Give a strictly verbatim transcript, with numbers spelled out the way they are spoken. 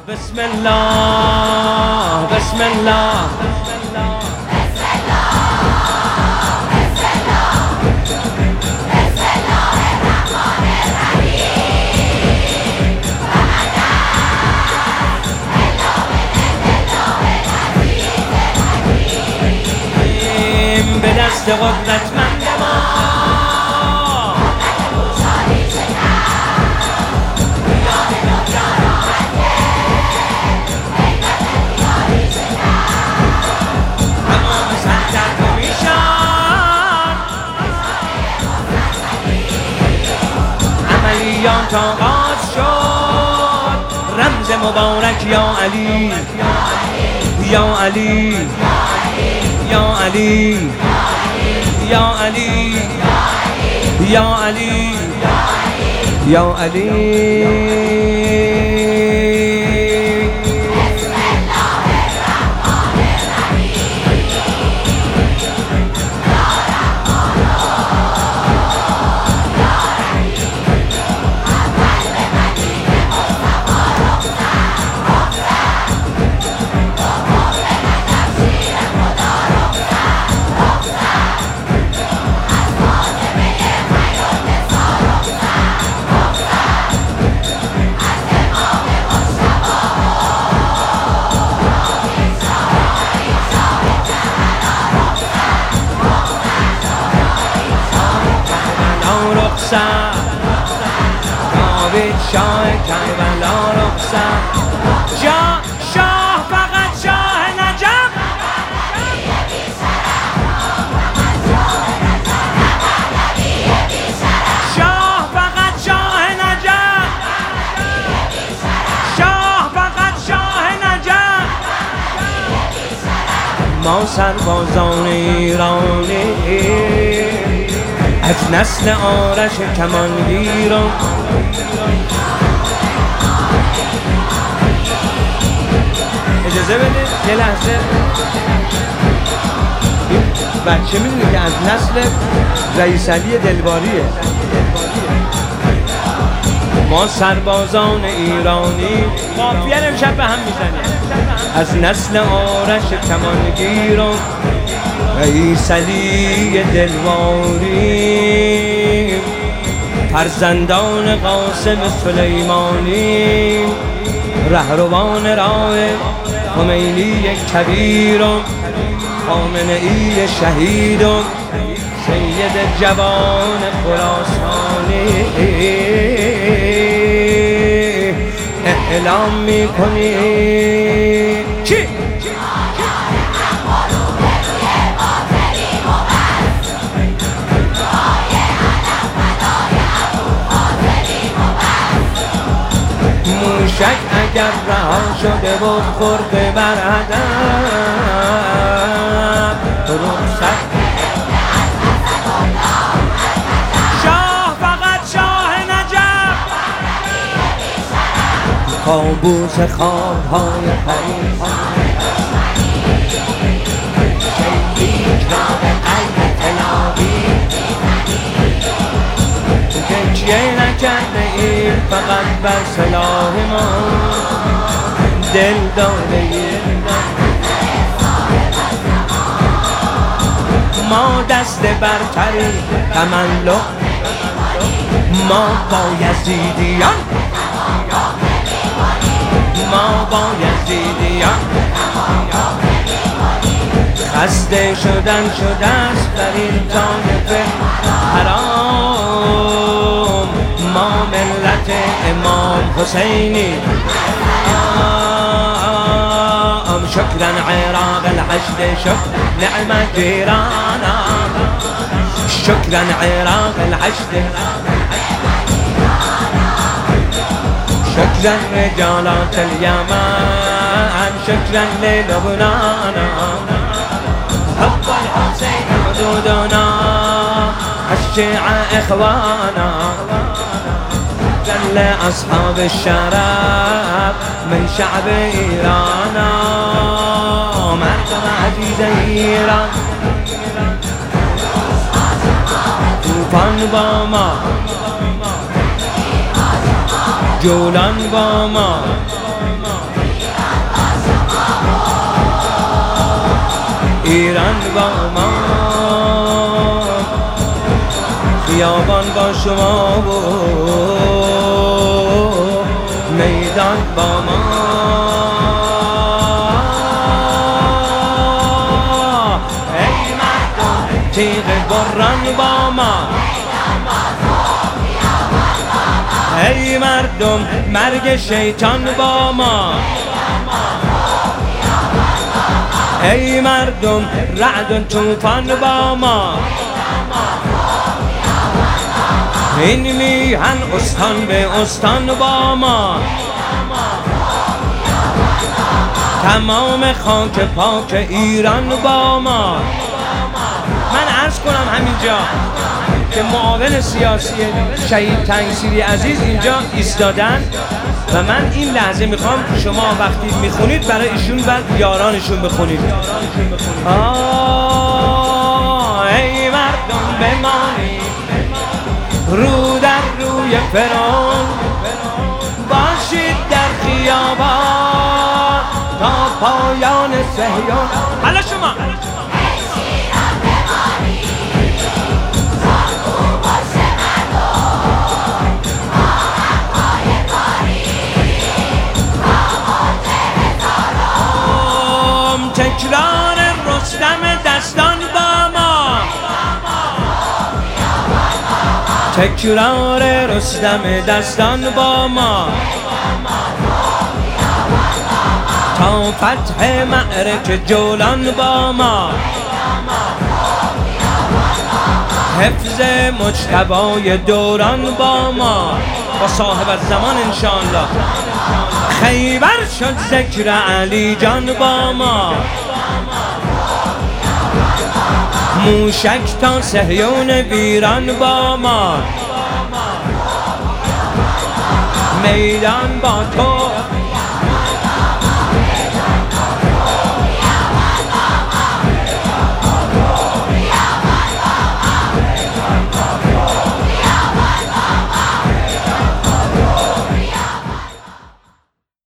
بسم الله بسم الله به دست قدرتمند ما تمام سرگرد میشن عملیات آغاز شد رمز مبارک یا علی یا علی یا علی یا علی یا علی یا علی جاوید شاه کربلا رخصت جا شاه فقط شاه نجف شاه فقط شاه نجف شاه فقط شاه نجف ما سربازان ایرانی از نسل آرش کمانگیرم اجازه بده یه لحظه این بچه میدونه که از نسل رئیس علی دلباریه ما سربازان ایرانی قافیه امشب به هم میزنیم از نسل آرش کمانگیرم رئیس علی دلواری فرزندان قاسم سلیمانی رهروان راه خمینی کبیرم خامنه‌ای شهیدم سید جوان خراسانی اعلام میکنی چی؟ موشک اگر رها شده بود خورده بر هدف رخصت شاه فقط شاه نجف کابوس خوابهای پریش شیلیک را به قلب تلابی تکیه نکرده ایم فقط بر سلاح ما دل داده ایم ما دست برتری تملق ما با یزیدیان ما با یزیدیان خسته شدن شده است در این طایفه حرام ما ملت امام حسینی آم شکرا عراق الحشد شکر نعمت جیرانا شکرا عراق الحشد شکرا رجالات اليمن شکرا للبنان حب الحسين حدودنا الشيعة إخوانا جل أصحاب الشرف من شعب إيران مردم عزيز إيران طوفان با ما جولان با ما خیابان با شما و میدان با ما. ای مردم تیغ بران با ما، ای مردم مرگ شیطان با ما، ای مردم رعد و طوفان با ما. این میهن استان به استان با ما، تمام خاک پاک ایران با ما. من عرض کنم همینجا که معاون سیاسی شهید تنگسیری عزیز اینجا ایستادن و من این لحظه میخوام شما وقتی میخونید برای ایشون و یارانشون بخونید. آه ای مردم بمانید رو در روی فرعون، باشید در خیابان تا پایان صهیون. حالا شما تکرار رستم دستان با ما، تکرار رستم دستان با ما، تا فتح معرکه جولان با ما، حفظ مجتبی دوران با ما، با صاحب الزمان انشاءالله. خیبر شد ذکر علی جان با ما، موشک تا صهیون ویران با ما، میدان با تو